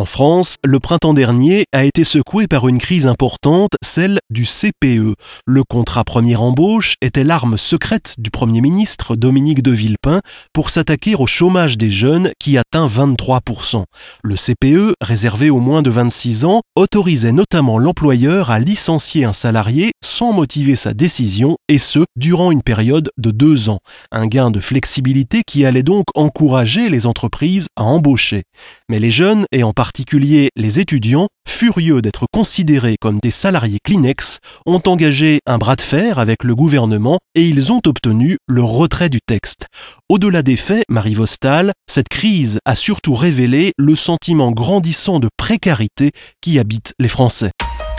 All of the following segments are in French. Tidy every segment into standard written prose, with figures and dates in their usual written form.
France, le printemps dernier a été secoué par une crise importante, celle du CPE. Le contrat première embauche était l'arme secrète du Premier ministre Dominique de Villepin pour s'attaquer au chômage des jeunes qui atteint 23%. Le CPE, réservé aux moins de 26 ans, autorisait notamment l'employeur à licencier un salarié sans motiver sa décision, et ce, durant une période de 2 ans. Un gain de flexibilité qui allait donc encourager les entreprises à embaucher. Mais les jeunes, et en particulier les étudiants, furieux d'être considérés comme des salariés Kleenex, ont engagé un bras de fer avec le gouvernement et ils ont obtenu le retrait du texte. Au-delà des faits, Marie Vostal, cette crise a surtout révélé le sentiment grandissant de précarité qui habite les Français.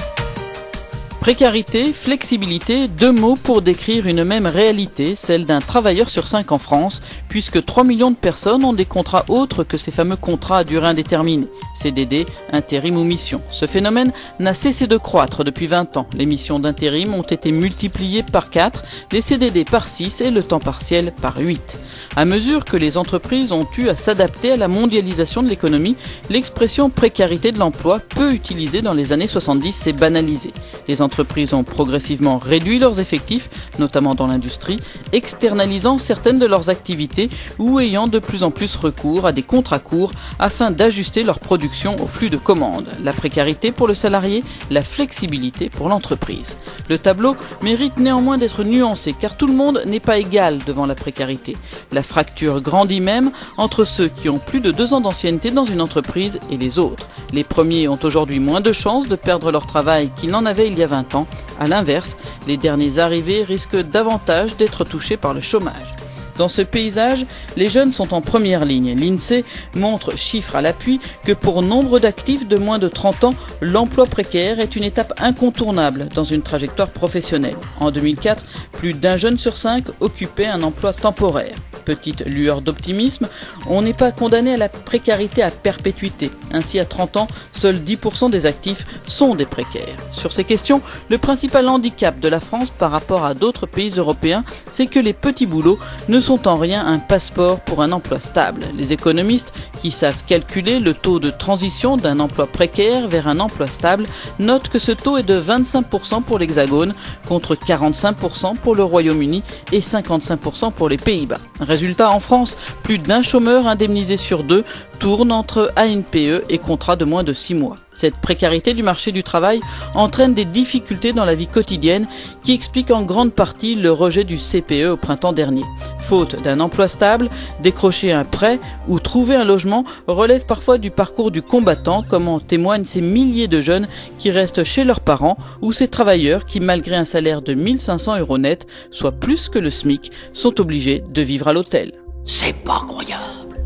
Précarité, flexibilité, 2 mots pour décrire une même réalité, celle d'un travailleur sur 5 en France, puisque 3 millions de personnes ont des contrats autres que ces fameux contrats à durée indéterminée, CDD, intérim ou mission. Ce phénomène n'a cessé de croître depuis 20 ans. Les missions d'intérim ont été multipliées par 4, les CDD par 6 et le temps partiel par 8. À mesure que les entreprises ont eu à s'adapter à la mondialisation de l'économie, l'expression précarité de l'emploi, peu utilisée dans les années 70, s'est banalisée. Les entreprises ont progressivement réduit leurs effectifs, notamment dans l'industrie, externalisant certaines de leurs activités ou ayant de plus en plus recours à des contrats courts afin d'ajuster leur production au flux de commandes. La précarité pour le salarié, la flexibilité pour l'entreprise. Le tableau mérite néanmoins d'être nuancé car tout le monde n'est pas égal devant la précarité. La fracture grandit même entre ceux qui ont plus de 2 ans d'ancienneté dans une entreprise et les autres. Les premiers ont aujourd'hui moins de chances de perdre leur travail qu'ils n'en avaient il y a 20 ans. À l'inverse, les derniers arrivés risquent davantage d'être touchés par le chômage. Dans ce paysage, les jeunes sont en première ligne. L'INSEE montre, chiffres à l'appui, que pour nombre d'actifs de moins de 30 ans, l'emploi précaire est une étape incontournable dans une trajectoire professionnelle. En 2004, plus d'1 jeune sur 5 occupait un emploi temporaire. Petite lueur d'optimisme, on n'est pas condamné à la précarité à perpétuité. Ainsi, à 30 ans, seuls 10% des actifs sont des précaires. Sur ces questions, le principal handicap de la France par rapport à d'autres pays européens, c'est que les petits boulots ne sont en rien un passeport pour un emploi stable. Les économistes, qui savent calculer le taux de transition d'un emploi précaire vers un emploi stable, notent que ce taux est de 25% pour l'Hexagone, contre 45% pour le Royaume-Uni et 55% pour les Pays-Bas. Résultat, en France, plus d'1 chômeur indemnisé sur 2 tourne entre ANPE et contrat de moins de 6 mois. Cette précarité du marché du travail entraîne des difficultés dans la vie quotidienne qui expliquent en grande partie le rejet du CPE au printemps dernier. Faute d'un emploi stable, décrocher un prêt ou trouver un logement relève parfois du parcours du combattant, comme en témoignent ces milliers de jeunes qui restent chez leurs parents ou ces travailleurs qui, malgré un salaire de 1 500 € net, soit plus que le SMIC, sont obligés de vivre à l'hôtel. C'est pas croyable.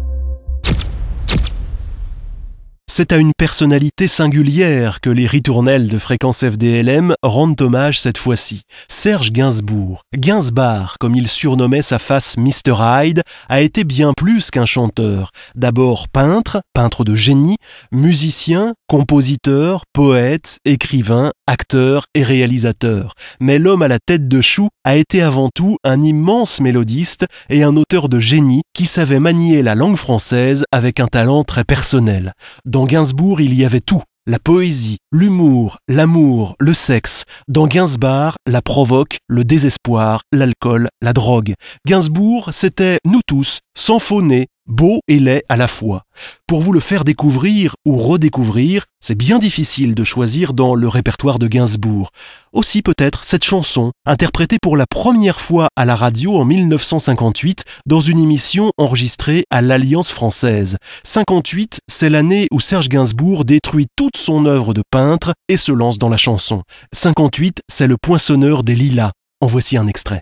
C'est à une personnalité singulière que les ritournelles de Fréquence FDLM rendent hommage cette fois-ci. Serge Gainsbourg, Gainsbar, comme il surnommait sa face Mr. Hyde, a été bien plus qu'un chanteur. D'abord peintre de génie, musicien, compositeur, poète, écrivain, acteur et réalisateur. Mais l'homme à la tête de chou a été avant tout un immense mélodiste et un auteur de génie qui savait manier la langue française avec un talent très personnel. Dans Gainsbourg, il y avait tout. La poésie, l'humour, l'amour, le sexe. Dans Gainsbar, la provoque, le désespoir, l'alcool, la drogue. Gainsbourg, c'était nous tous, sans faux nez, beau et laid à la fois. Pour vous le faire découvrir ou redécouvrir, c'est bien difficile de choisir dans le répertoire de Gainsbourg. Aussi peut-être cette chanson, interprétée pour la première fois à la radio en 1958 dans une émission enregistrée à l'Alliance française. 58, c'est l'année où Serge Gainsbourg détruit toute son œuvre de peintre et se lance dans la chanson. 58, c'est le poinçonneur des lilas. En voici un extrait.